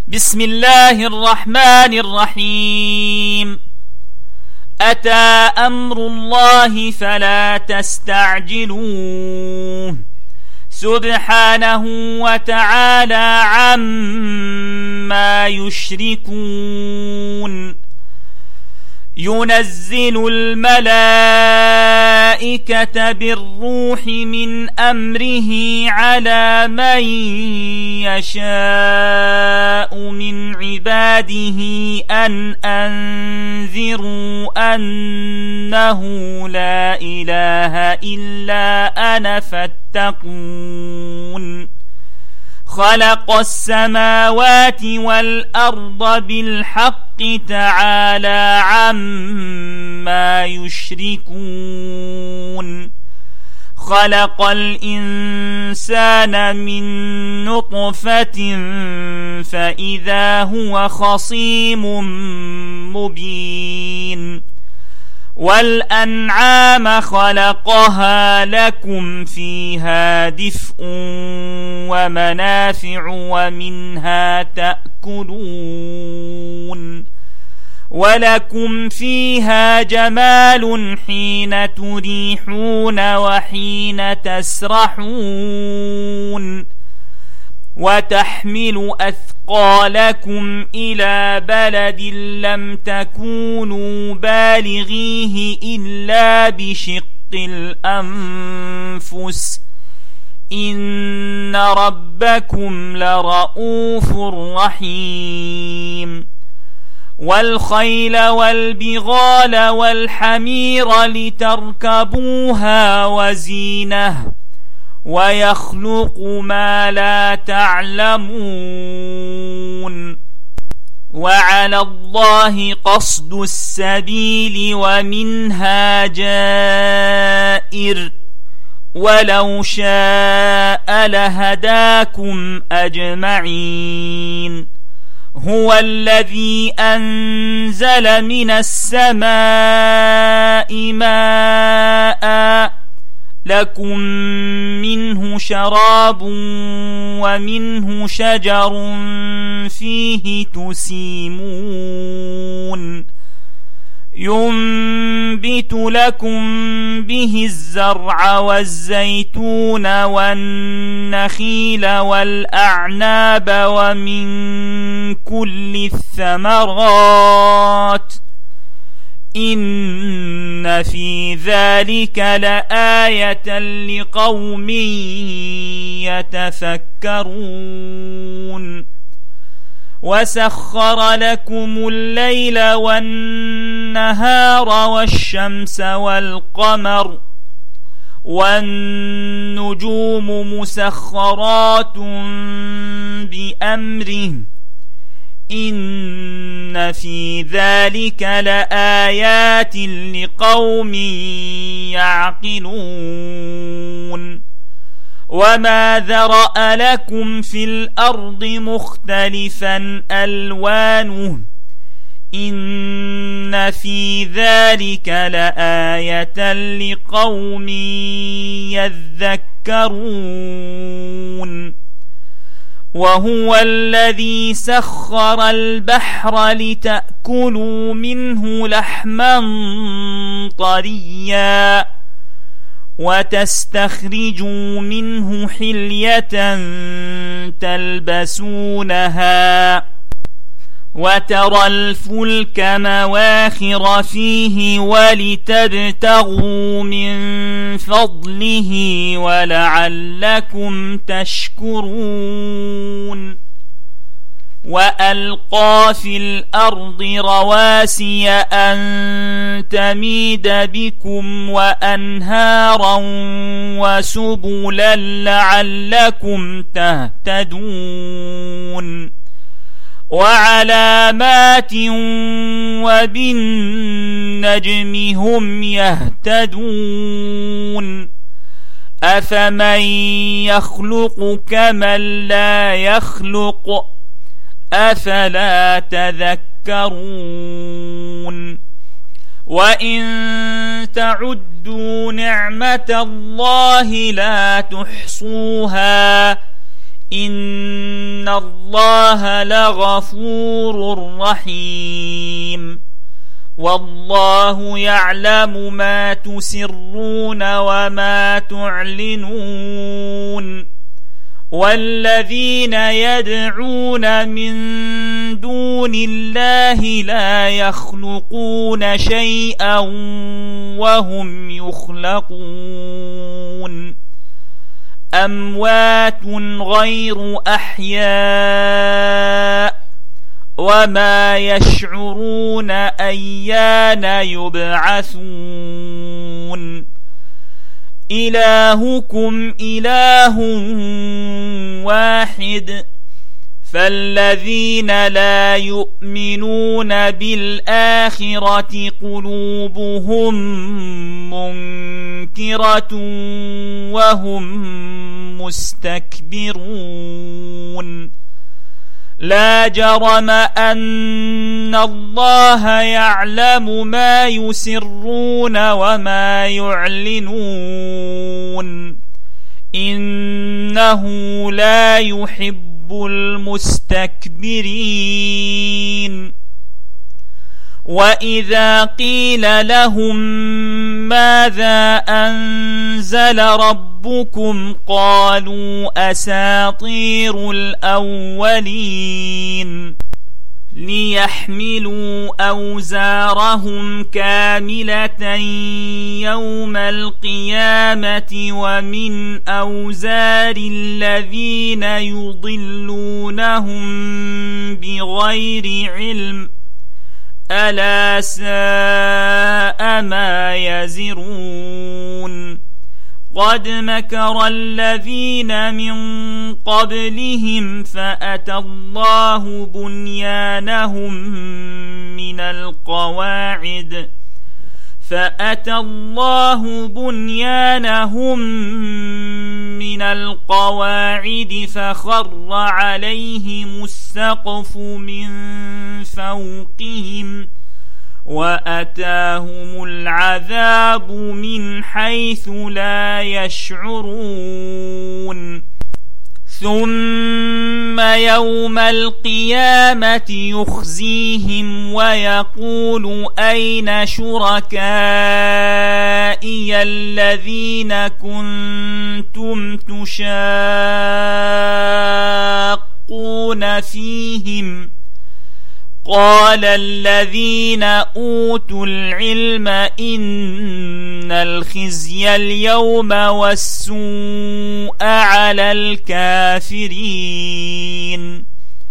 بسم الله الرحمن الرحيم. أتى أمر الله فلا تستعجلوه سبحانه وتعالى عما يشركون. ينزل الملائكة بالروح من أمره على من يشاء من عباده أن أنذروا أنه لا إله إلا أنا فاتقون. خلق السماوات والأرض بالحق تعالى عما يشركون. خلق الإنسان من نطفة فإذا هو خصيم مبين. والأنعام خلقها لكم فيها دفء ومنافع ومنها تأكلون. ولكم فيها جمال حين تريحون وحين تسرحون. وتحمل أثقالكم إلى بلد لم تكونوا بالغيه إلا بشق الأنفس إن ربكم لرؤوف رحيم. والخيل والبغال والحمير لتركبوها وزينة ويخلق ما لا تعلمون. وعلى الله قصد السبيل ومنها جائر ولو شاء لهداكم أجمعين. هو الذي أنزل من السماء ماء لكم منه شراب ومنه شجر فيه تسيمون. ينبت لكم به الزرع والزيتون والنخيل والأعناب ومن كل الثمرات إن في ذلك لآية لقوم يتفكرون. وسخر لكم الليل والنهار والشمس والقمر والنجوم مسخرات بأمره إن في ذلك لآيات لقوم يعقلون. وما ذرأ لكم في الأرض مختلفا ألوانه إن في ذلك لآية لقوم يذكرون. وهو الذي سخر البحر لتأكلوا منه لحما طريا وتستخرجوا منه حلية تلبسونها وترى الفلك مواخر فيه ولتبتغوا من فضله ولعلكم تشكرون. وألقى في الأرض رواسي أن تميد بكم وأنهارا وسبلا لعلكم تهتدون. وعلامات وبالنجم هم يهتدون. أفمن يخلق كمن لا يخلق أفلا تذكرون. وإن تعدوا نعمة الله لا تحصوها إن الله لغفور رحيم والله يعلم ما تسرون وما تعلنون والذين يدعون من دون الله لا يخلقون شيئا وهم يخلقون أموات غير أحياء وما يشعرون أيان يبعثون إلهكم إله واحد فالذين لا يؤمنون بالآخرة قلوبهم منكرة وهم مستكبرون لا جرم أن الله يعلم ما يسرون وما يعلنون إنه لا يحب المستكبرين وإذا قيل لهم ماذا أنزل ربكم قالوا أساطير الأولين ليحملوا أوزارهم كاملة يوم القيامة ومن أوزار الذين يضلونهم بغير علم ألا ساء ما يزرون قد مكر الذين من قبلهم فأتى الله بنيانهم من القواعد فخر عليهم السقف من فوقهم وأتاهم العذاب من حيث لا يشعرون ثم يوم القيامة يخزيهم ويقول أين شركائي الذين كنتم تشاقون فيهم قال الذين أوتوا العلم إن الخزي اليوم والسوء على الكافرين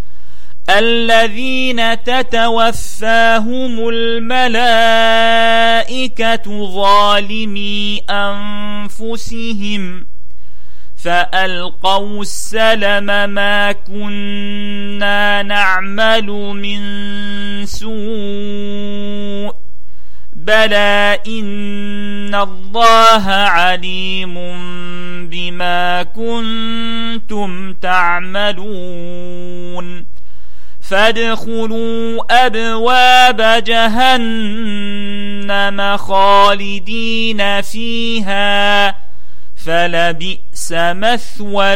الذين تتوفاهم الملائكة ظالمي أنفسهم فألقوا السلم ما كنا نعمل من سوء بلى إن الله عليم بما كنتم تعملون فادخلوا أبواب جهنم خالدين فيها فلبئس مثوى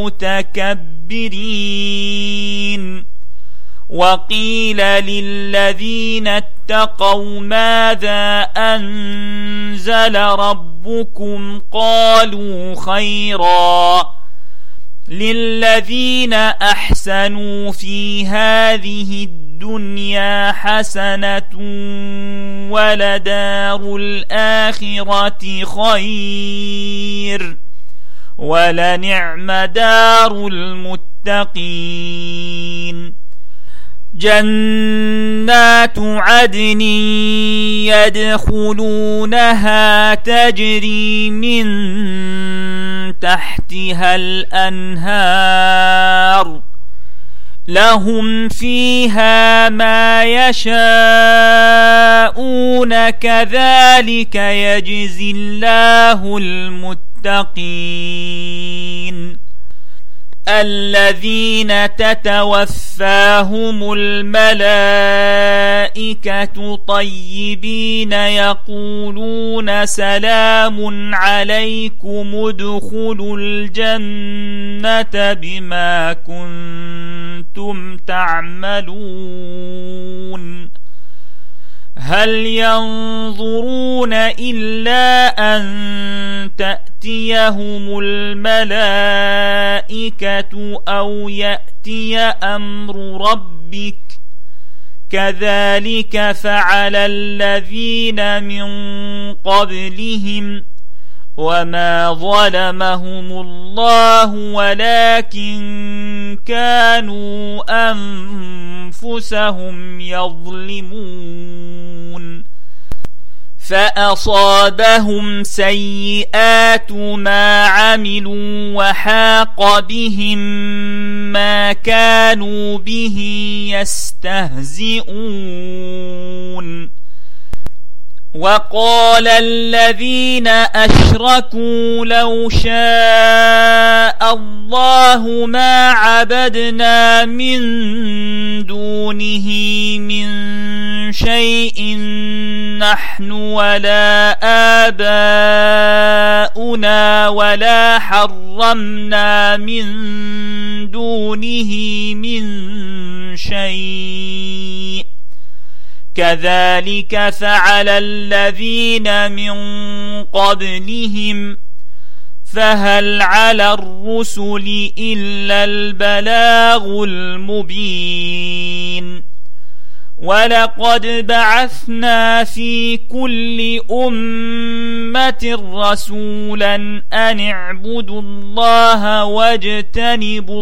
المتكبرين وقيل للذين اتقوا ماذا أنزل ربكم قالوا خيرا للذين أحسنوا في هذه الدنيا حسنة ولدار الآخرة خير ولنعم دار المتقين جنات عدن يدخلونها تجري من تحتها الأنهار لهم فيها ما يشاءون كذلك يجزي الله المتقين الذين تتوفاهم الملائكة طيبين يقولون سلام عليكم ادخلوا الجنة بما كنتم تعملون هل ينظرون إلا أن تأتيهم الملائكة أو يأتي أمر ربك كذلك فعل الذين من قبلهم وما ظلمهم الله ولكن كانوا أنفسهم يظلمون فأصابهم سيئات ما عملوا وحاق بهم ما كانوا به يستهزئون وقال الذين أشركوا لو شاء الله ما عبدنا من دونه من شيء نحن ولا آباؤنا ولا حرمنا من دونه من شيء كذلك فعل الذين من قبلهم فهل على الرسل إلا البلاغ المبين ولقد بعثنا في كل أمة رسولا أن اعبدوا الله واجتنبوا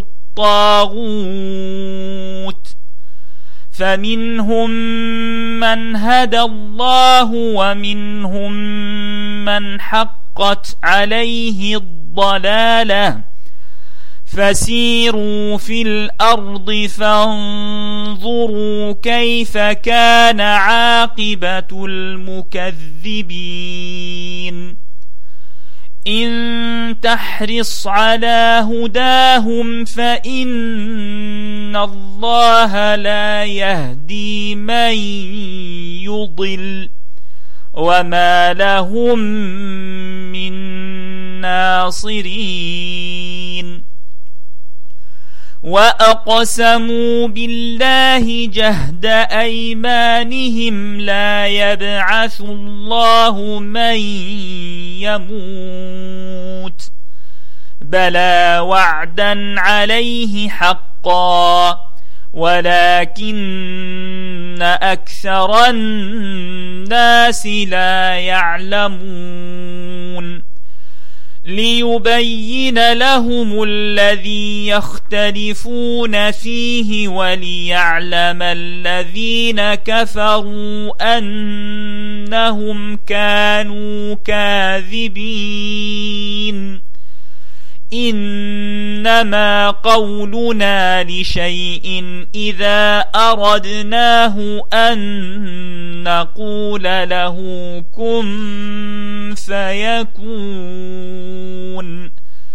الطاغوت فمنهم من هدى الله ومنهم من حقت عليه الضلالة فسيروا في الأرض فانظروا كيف كان عاقبة المكذبين إن تحرص على هداهم فإن الله لا يهدي من يضل وما لهم من ناصرين وأقسموا بالله جهد أيمانهم لا يبعث الله من يموت بلى وعدا عليه حقا ولكن أكثر الناس لا يعلمون ليبين لهم الذي يختلفون فيه وليعلم الذين كفروا أنهم كانوا كاذبين إنما قولنا لشيء إذا أردناه أن نقول له كن فيكون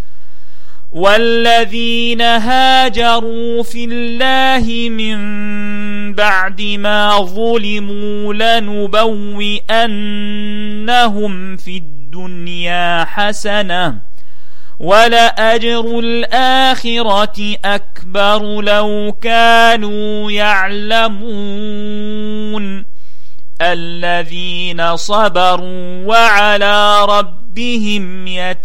والذين هاجروا في الله من بعد ما ظلموا لنبوئنهم في الدنيا حسنة ولأجر الآخرة أكبر لو كانوا يعلمون الذين صبروا وعلى ربهم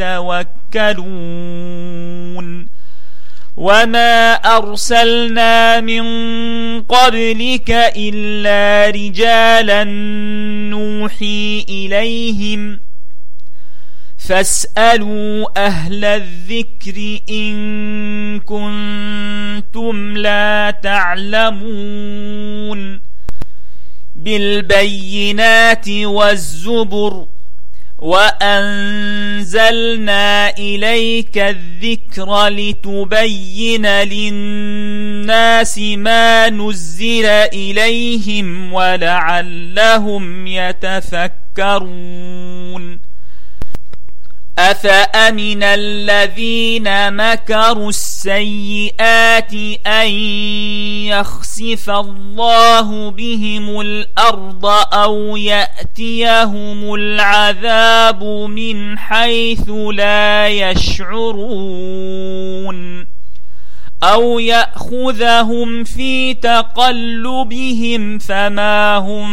يتوكلون وما أرسلنا من قبلك إلا رجالا نوحي إليهم فاسألوا أهل الذكر إن كنتم لا تعلمون بالبينات والزبر وأنزلنا إليك الذكر لتبين للناس ما نزل إليهم ولعلهم يتفكرون أفأمن الذين مكروا السيئات أن يخسف الله بهم الأرض أو يأتيهم العذاب من حيث لا يشعرون أو يأخذهم في تقلبهم فما هم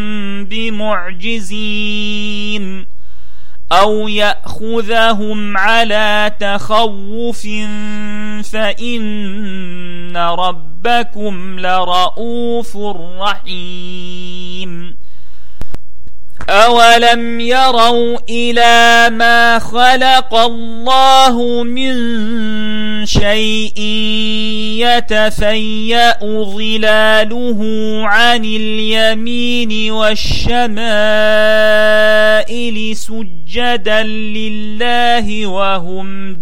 بمعجزين أو يأخذهم على تخوف فإن ربكم لرؤوف رحيم أولم يروا إلى ما خلق الله من شيء يتفيأ ظلاله عن اليمين والشمائل سجدا لله وهم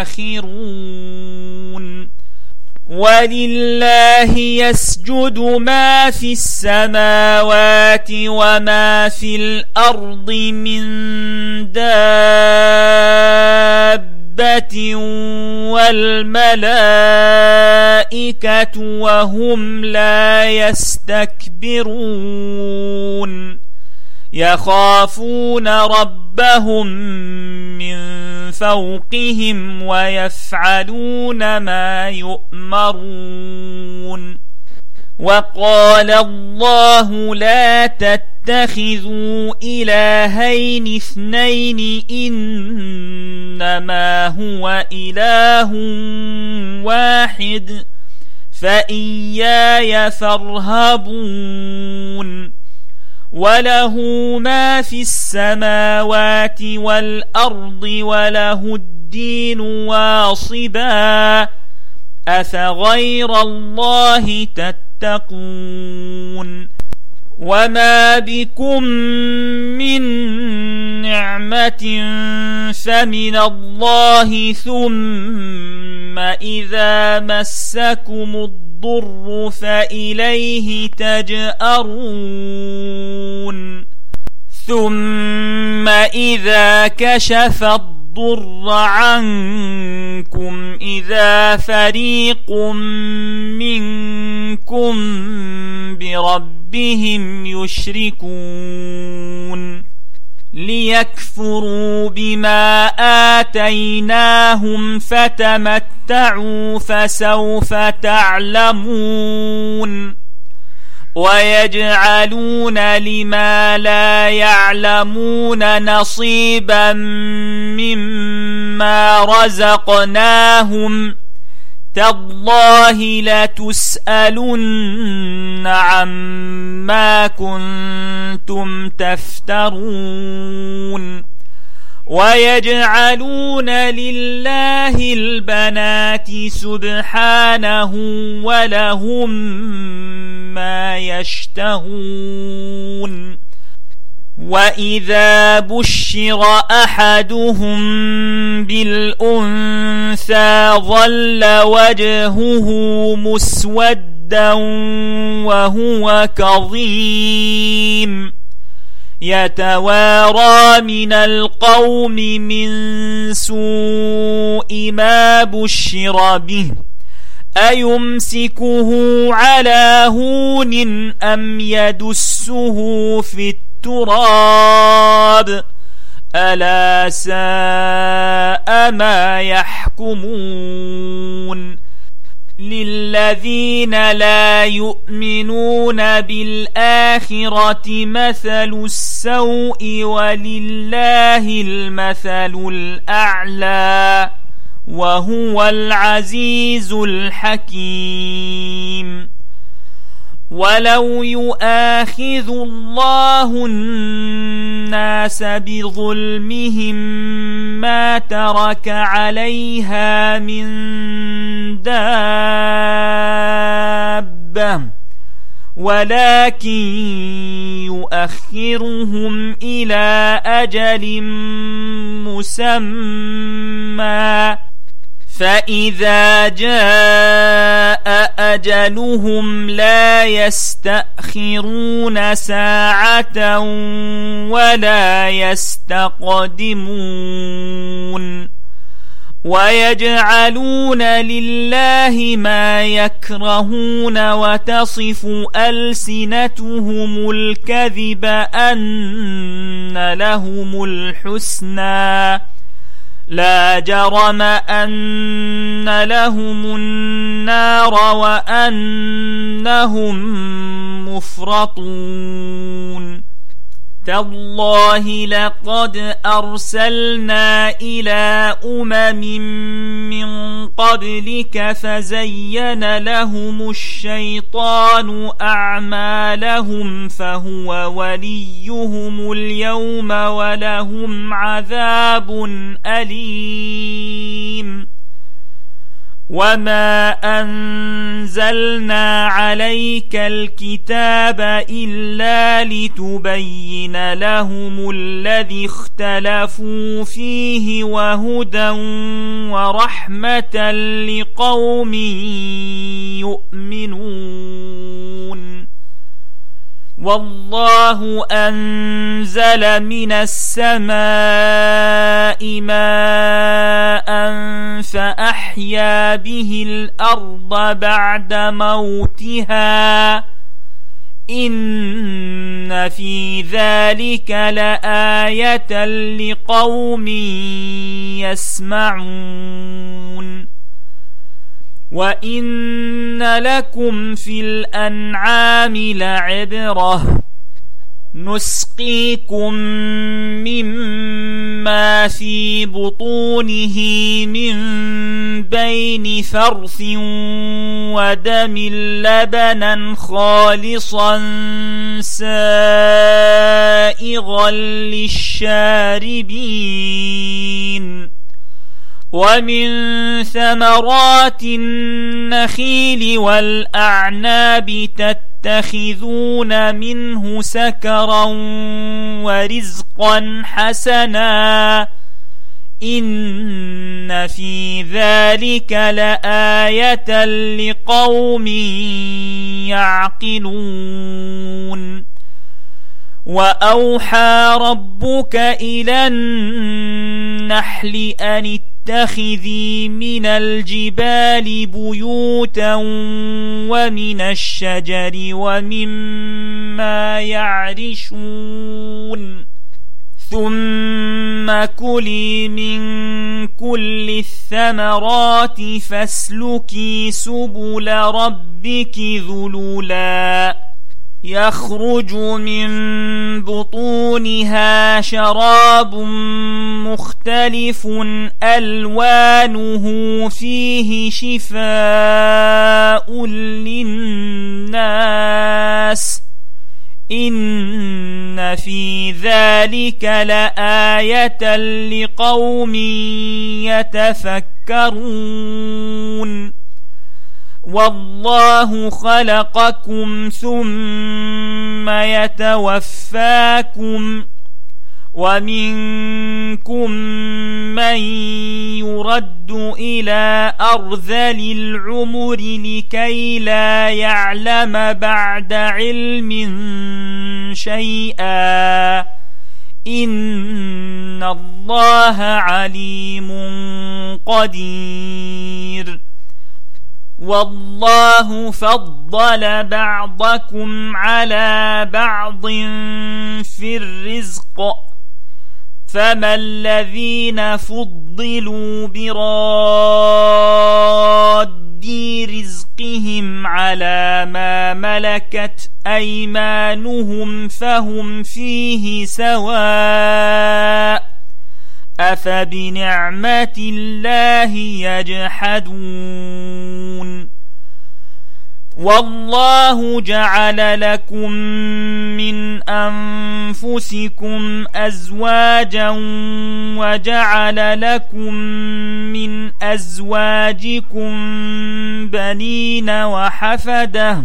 داخرون ولله يسجد ما في السماوات وما في الأرض من دابة والملائكة وهم لا يستكبرون يخافون ربهم من فوقهم ويفعلون ما يؤمرون وقال الله لا تتخذوا إلهين اثنين إنما هو إله واحد فإياي فارهبون وله ما في السماوات والأرض وله الدين واصبا أفغير الله تتقون وما بكم من نعمة فمن الله ثم إذا مسكم الضر فإليه تجأرون ثم إذا كشف الضر عنكم إذا فريق منكم بربهم يشركون ليكفروا بما آتيناهم فتمتعوا فسوف تعلمون ويجعلون لما لا يعلمون نصيبا مما رزقناهم تالله لتسألن عما كنتم تفترون ويجعلون لله البنات سبحانه ولهم ما يشتهون وإذا بشر أحدهم بالأنثى ظل وجهه مسودا وهو كظيم يتوارى من القوم من سوء ما بشر به أيمسكه على هون أم يدسه في التراب ألا ساء ما يحكمون للذين لا يؤمنون بالآخرة مثل السوء ولله المثل الأعلى وهو العزيز الحكيم ولو يؤاخذ الله الناس بظلمهم ما ترك عليها من دابة ولكن يؤخرهم إلى أجل مسمى فإذا جاء أجلهم لا يستأخرون ساعة ولا يستقدمون ويجعلون لله ما يكرهون وتصف ألسنتهم الكذب أن لهم الحسنى لا جرم أن لهم النار وأنهم مفرطون تالله لقد أرسلنا إلى من قبلك فزين لهم الشيطان أعمالهم فهو وليهم اليوم ولهم عذاب أليم وما أنزلنا عليك الكتاب إلا لتبين لهم الذي اختلفوا فيه وهدى ورحمة لقوم يؤمنون والله أنزل من السماء ماء فأحيا به الأرض بعد موتها إن في ذلك لآية لقوم يسمعون وإن لكم في الأنعام لعبرة نسقيكم مما في بطونه من بين فرث ودم لبنا خالصا سائغا للشاربين ومن ثمرات النخيل والأعناب تتخذون منه سكرا ورزقا حسنا إن في ذلك لآية لقوم يعقلون وأوحى ربك إلى النحل أن اتخذي من الجبال بيوتا ومن الشجر ومما يعرشون ثم كلي من كل الثمرات فاسلكي سبل ربك ذللا يخرج من بطونها شراب مختلف ألوانه فيه شفاء للناس إن في ذلك لآية لقوم يتفكرون والله خلقكم ثم يتوفاكم ومنكم من يرد إلى أرذل العمر لكي لا يعلم بعد علم شيئا إن الله عليم قدير والله فضل بعضكم على بعض في الرزق فما الذين فضلوا براد رزقهم على ما ملكت أيمانهم فهم فيه سواء أفبنعمة الله يجحدون والله جعل لكم من أنفسكم أزواجا وجعل لكم من أزواجكم بنين وحفدة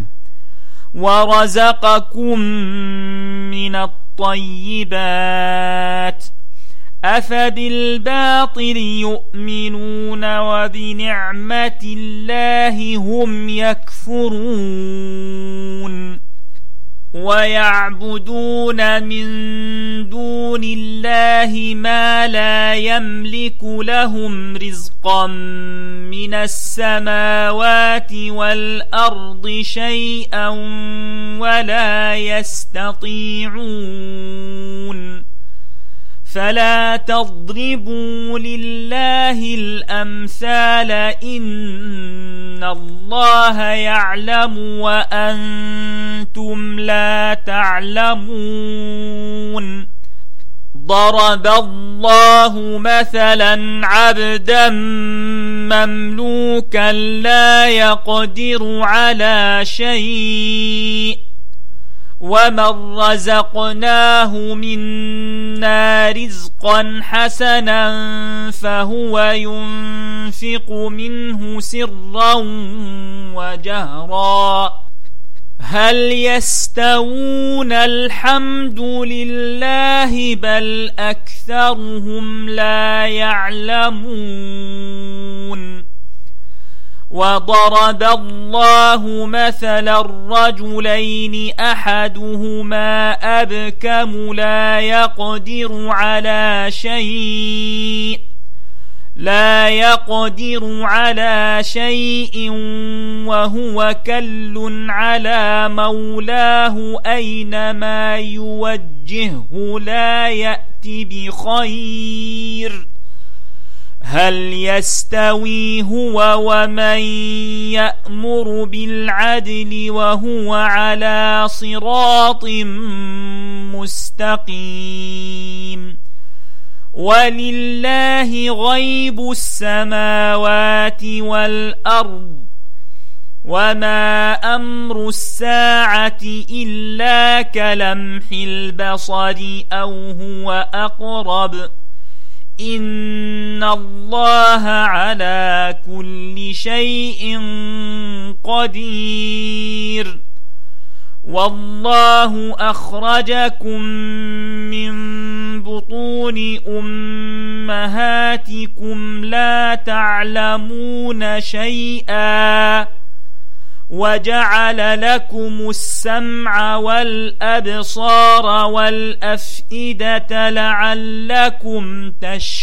ورزقكم من الطيبات أفبالباطل يؤمنون وبنعمة الله هم يكفرون ويعبدون من دون الله ما لا يملك لهم رزقا من السماوات والأرض شيئا ولا يستطيعون فلا تضربوا لله الأمثال إن الله يعلم وأنتم لا تعلمون ضرب الله مثلا عبدا مملوكا لا يقدر على شيء ومن رزقناه منا رزقا حسنا فهو ينفق منه سرا وجهرا هل يستوون الحمد لله بل أكثرهم لا يعلمون وضرب الله مثلا الرجلين أحدهما أبكم لا يقدر على شيء وهو كل على مولاه أينما يوجهه لا يأتي بخير هل يستوي هو ومن يأمر بالعدل وهو على صراط مستقيم ولله غيب السماوات والأرض وما أمر الساعة إلا كلمح البصر أو هو أقرب إن الله على كل شيء قدير والله أخرجكم من بطون أمهاتكم لا تعلمون شيئا وجعل لكم السمع والأبصار والأفئدة لعلكم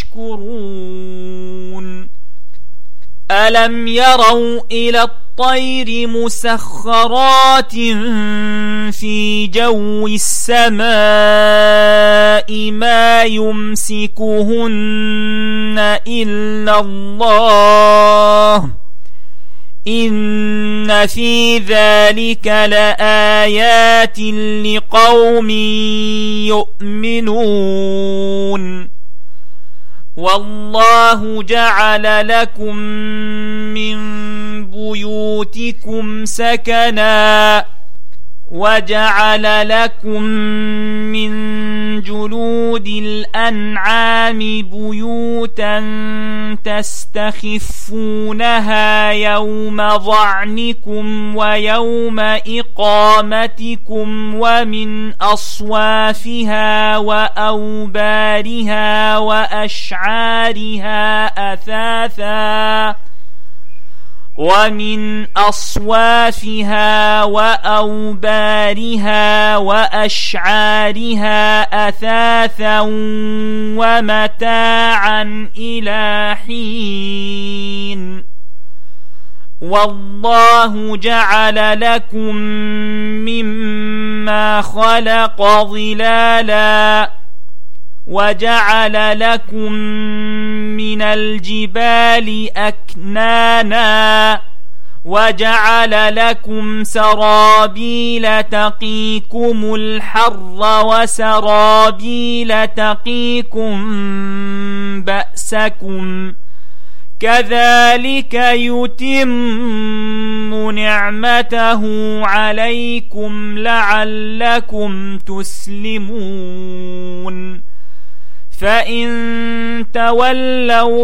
تشكرون ألم يروا إلى الطير مسخرات في جو السماء ما يمسكهن إلا الله إن في ذلك لآيات لقوم يؤمنون والله جعل لكم من بيوتكم سكنا وجعل لكم من جلود الأنعام بيوتا تستخفونها يوم ظعنكم ويوم إقامتكم ومن أصوافها وأوبارها وأشعارها أثاثا ومتاعا إلى حين والله جعل لكم مما خلق ظلالا وجعل لكم من الجبال أكنانا وجعل لكم سرابيل تقيكم الحر وسرابيل تقيكم بأسكم كذلك يتم نعمته عليكم لعلكم تسلمون فإن تولوا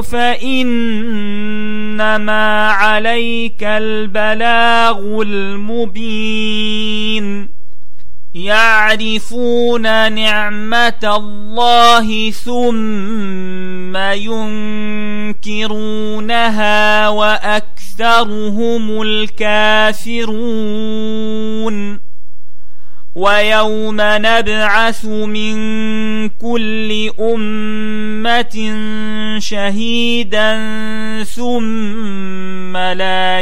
فإنما عليك البلاغ المبين يعرفون نعمة الله ثم ينكرونها وأكثرهم الكافرون ويوم نبعث من كل أمة شهيدا ثم لا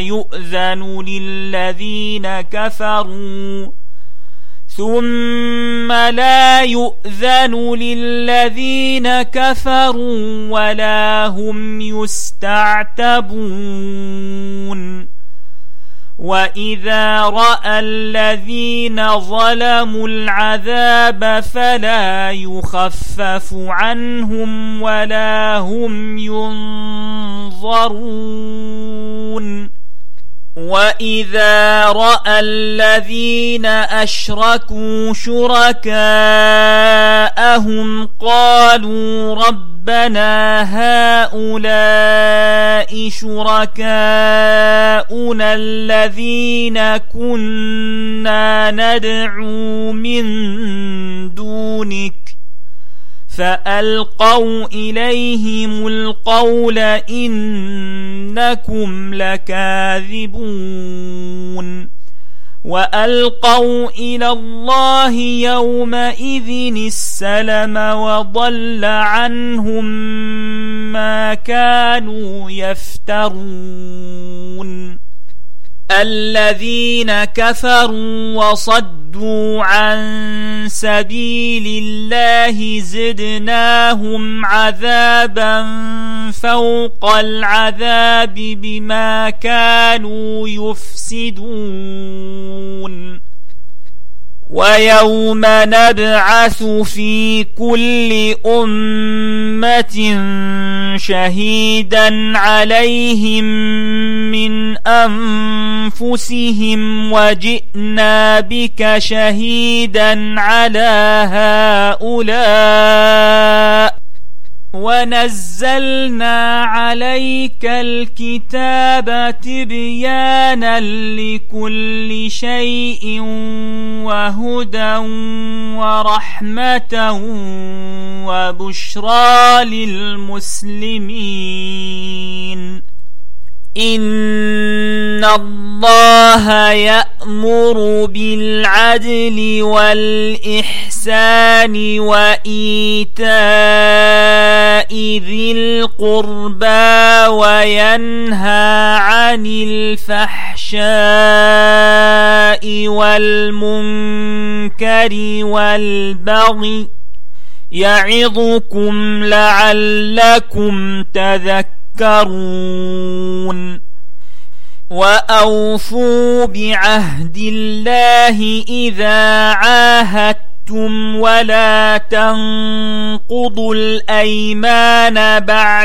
يؤذن للذين كفروا ولا هم يستعتبون وإذا رأى الذين ظلموا العذاب فلا يخفف عنهم ولا هم ينظرون وإذا رأى الذين أشركوا شركاءهم قالوا ربنا هؤلاء شركاؤنا الذين كنا ندعو من دونك فألقوا إليهم القول إنكم لكاذبون وألقوا إلى الله يومئذ السلم وضل عنهم ما كانوا يفترون الذين كفروا وصدوا عن سبيل الله زدناهم عذابا فوق العذاب بما كانوا يفسدون ويوم نبعث في كل أمة شهيدا عليهم من أنفسهم وجئنا بك شهيدا على هؤلاء ونزلنا عليك الكتاب تبيانا لكل شيء وهدى ورحمة وبشرى للمسلمين إن الله يأمر بالعدل والإحسان وإيتاء ذي القربى وينهى عن الفحشاء والمنكر والبغي يعظكم لعلكم تذكرون وأوفوا بعهد الله إذا عاهدتم ولا تنقضوا الأيمان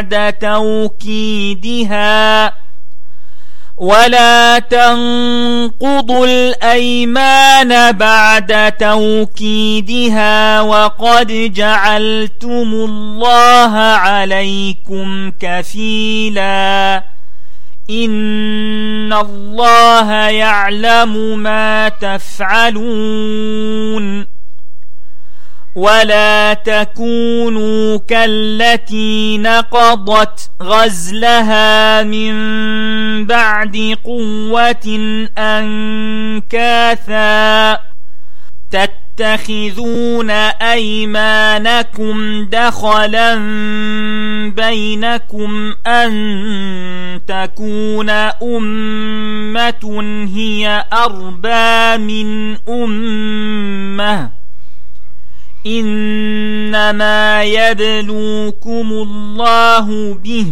بعد توكيدها وقد جعلتم الله عليكم كفيلا إن الله يعلم ما تفعلون ولا تكونوا كالتي نقضت غزلها من بعد قوة أنكاثا تتخذون أيمانكم دخلا بينكم أن تكون أمة هي أربى من أمة إنما يبلوكم الله به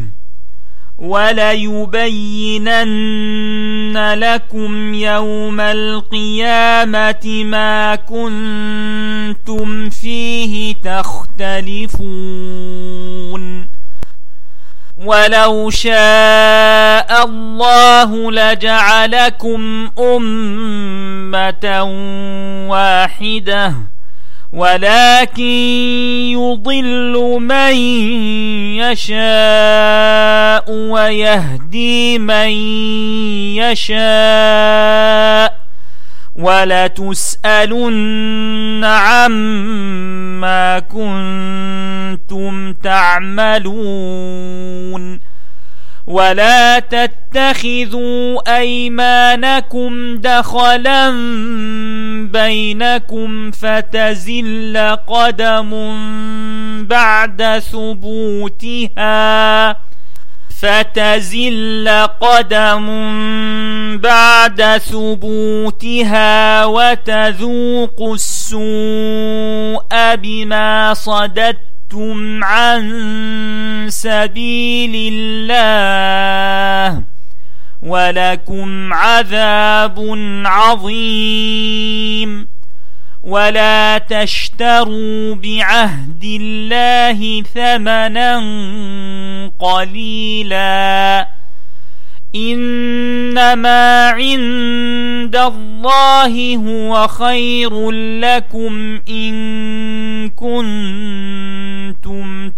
وليبينن لكم يوم القيامة ما كنتم فيه تختلفون ولو شاء الله لجعلكم أمة واحدة ولكن يضل من يشاء ويهدي من يشاء ولتسألن عما كنتم تعملون ولا تتخذوا أيمانكم دخلا بينكم فتزل قدم بعد ثبوتها وتذوقوا السوء بما صددتم عن سبيل الله ولكم عذاب عظيم ولا تشتروا بعهد الله ثمنا قليلا إنما عند الله هو خير لكم إن كنتم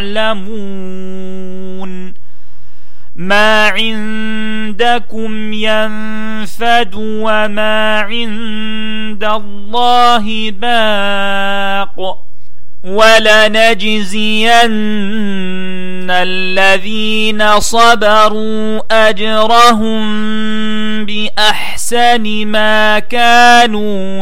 تعلمون ما عندكم ينفد وما عند الله باق ولنجزين الذين صبروا أجرهم بأحسن ما كانوا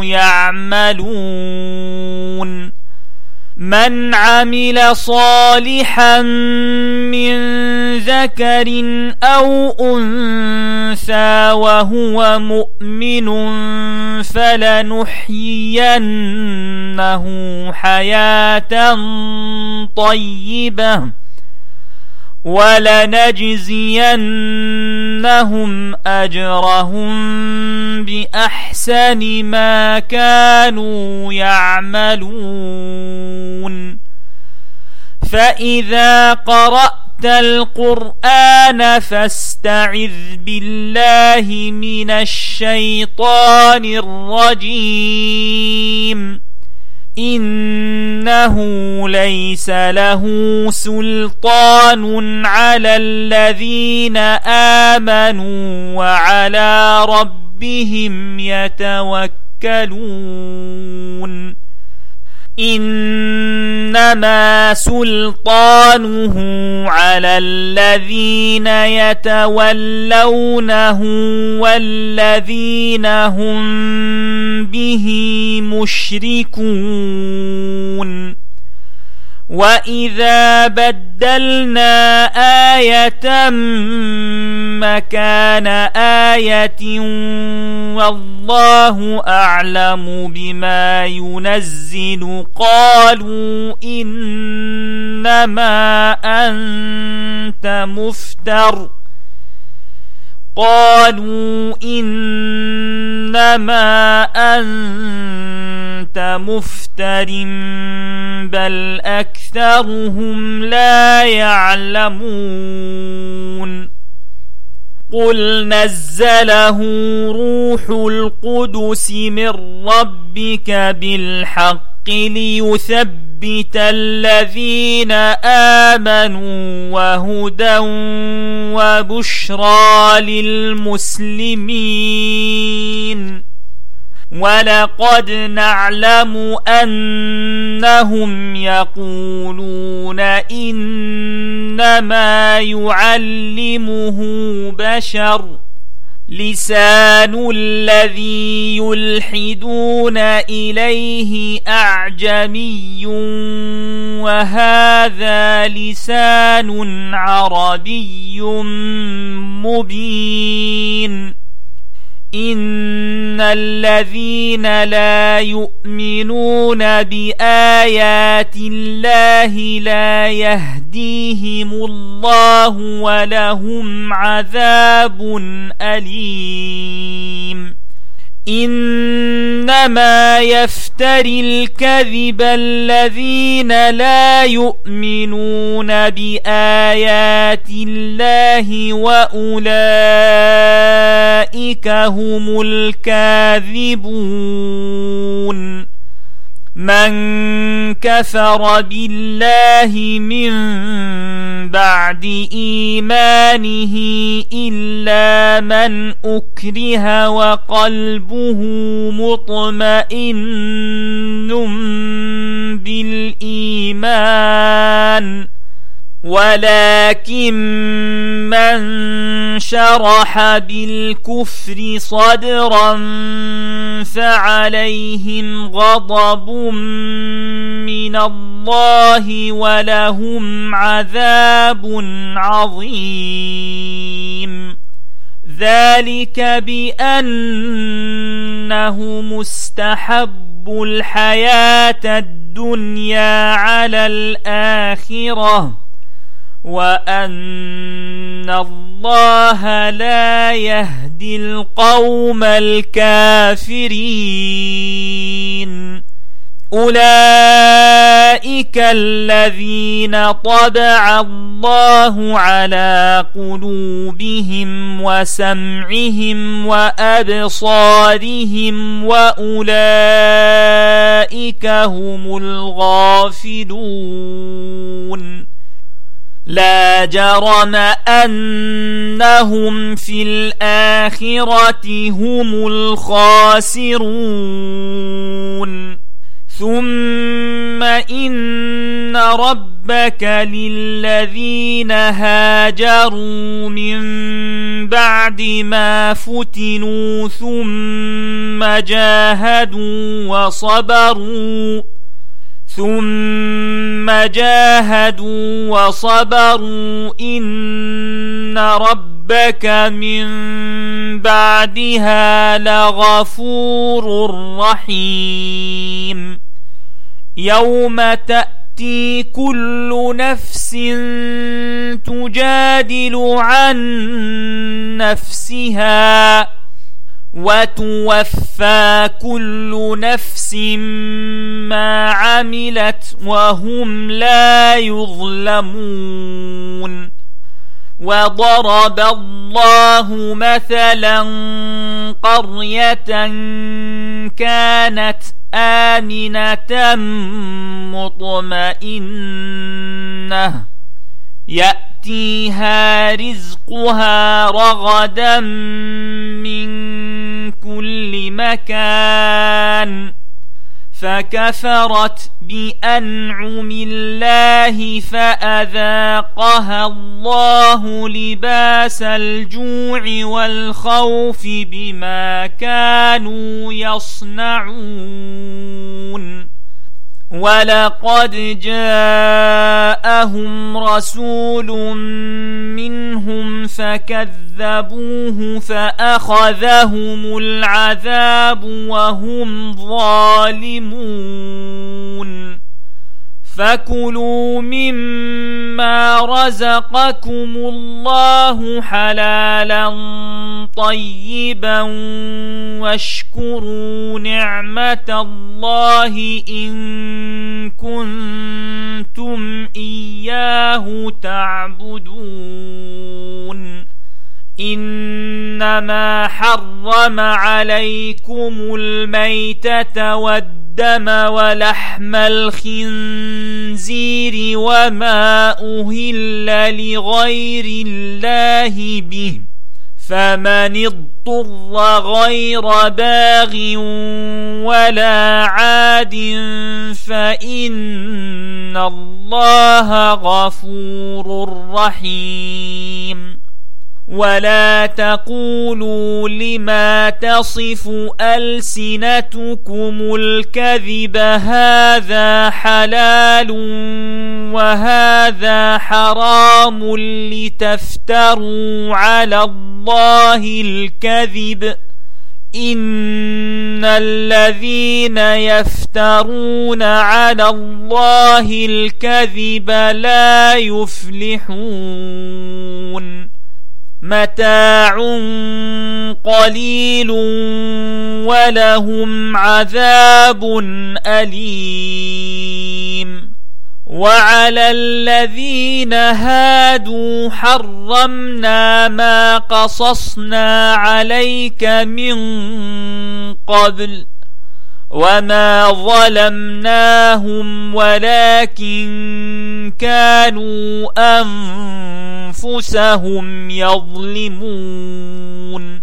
يعملون من عمل صالحا من ذكر أو أنثى وهو مؤمن فلنحيينه حياة طيبة ولنجزينهم أجرهم بأحسن ما كانوا يعملون فإذا قرأت القرآن فاستعذ بالله من الشيطان الرجيم إنه ليس له سلطان على الذين آمنوا وعلى ربهم يتوكلون إنما سلطانه على الذين يتولونه والذين هم به مشركون وإذا بدلنا آية مكان آية والله أعلم بما ينزل قالوا إنما أنت مفتر بل أكثرهم لا يعلمون قل نزله روح القدس من ربك بالحق ليثبت الذين آمنوا وهدى وبشرى للمسلمين ولقد نعلم أنهم يقولون إنما يعلمه بشر لسان الذي يلحدون إليه أعجمي وهذا لسان عربي مبين إن الذين لا يؤمنون بآيات الله لا يهديهم الله ولهم عذاب أليم إنما يفتري الكذب الذين لا يؤمنون بآيات الله وأولئك هم الكاذبون من كفر بالله من بعد إيمانه إلا من أكره وقلبه مطمئن بالإيمان ولكن من شرح بالكفر صدرا فعليهم غضب من الله ولهم عذاب عظيم ذلك بأنه مستحب الحياة الدنيا على الآخرة وأن الله لا يهدي القوم الكافرين أولئك الذين طبع الله على قلوبهم وسمعهم وأبصارهم وأولئك هم الغافلون لا جرم أنهم في الآخرة هم الخاسرون ثم إن ربك للذين هاجروا من بعد ما فتنوا ثم جاهدوا وصبروا إن ربك من بعدها لغفور رحيم يوم تأتي كل نفس تجادل عن نفسها وتوفى كل نفس ما عملت وهم لا يظلمون وضرب الله مثلا قرية كانت آمنة مطمئنة يأتيها رزقها رغدا من كل مكان فكفرت بأنعم الله فأذاقها الله لباس الجوع والخوف بما كانوا يصنعون ولقد جاءهم رسول منهم فكذبوه فأخذهم العذاب وهم ظالمون فكلوا مما رزقكم الله حلالا طيبا واشكروا نعمة الله إن كنتم إياه تعبدون إنما حرم عليكم الميتة والدم ولحم الخنزير وما أهل لغير الله به فمن اضطر غير باغ ولا عاد فإن الله غفور رحيم ولا تقولوا لما تصف ألسنتكم الكذب هذا حلال وهذا حرام لتفتروا على الله الكذب إن الذين يفترون على الله الكذب لا يفلحون متاع قليل ولهم عذاب أليم وعلى الذين هادوا حرمنا ما قصصنا عليك من قبل وما ظلمناهم ولكن كانوا أنفسهم يظلمون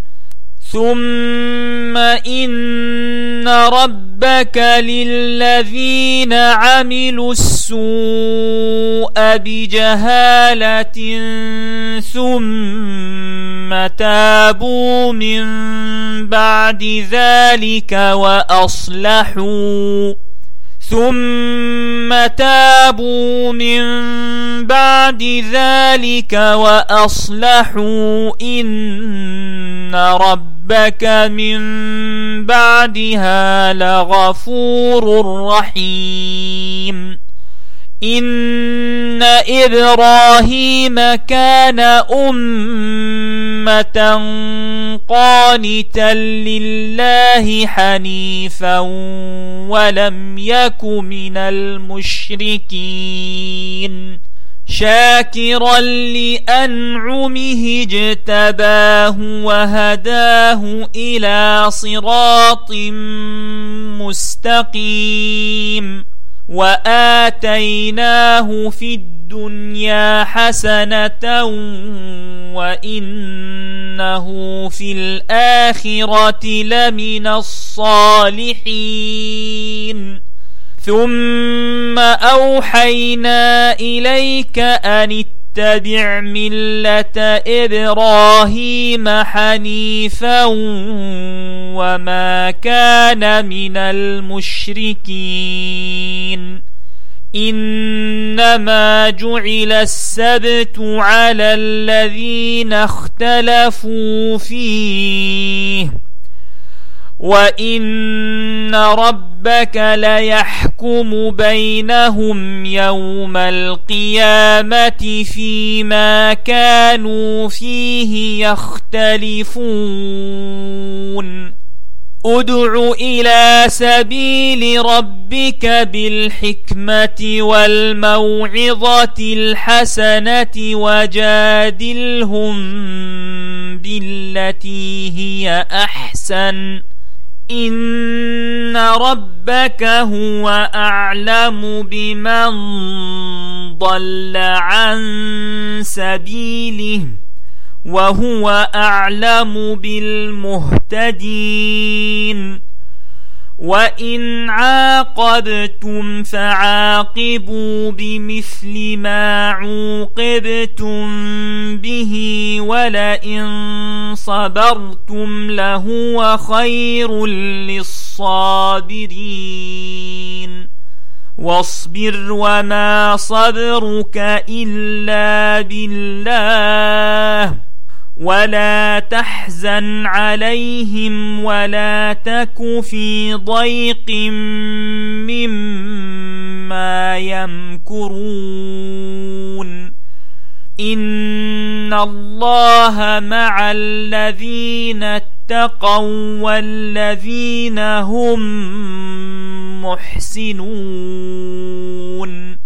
ثم إن ربك للذين عملوا السوء بجهالة ثم تابوا من بعد ذلك وأصلحوا إن ربك من بعدها لغفور رحيم إن إبراهيم كان أمة قانتا لله حنيفا ولم يك من المشركين شاكرا لأنعمه اجتباه وهداه إلى صراط مستقيم وآتيناه في الدنيا حسنة وإنه في الآخرة لمن الصالحين ثم أوحينا إليك أن اتبع ملة إبراهيم حنيفا وما كان من المشركين إنما جعل السبت على الذين اختلفوا فيه وإن ربك ليحكم بينهم يوم القيامة فيما كانوا فيه يختلفون ادع إلى سبيل ربك بالحكمة والموعظة الحسنة وجادلهم بالتي هي أحسن إن ربك هو أعلم بمن ضل عن سبيله وهو أعلم بالمهتدين وإن عاقبتم فعاقبوا بمثل ما عوقبتم به ولئن صبرتم لهو خير للصابرين واصبر وما صبرك إلا بالله ولا تحزن عليهم ولا تك في ضيق مما يمكرون إن الله مع الذين اتقوا والذين هم محسنون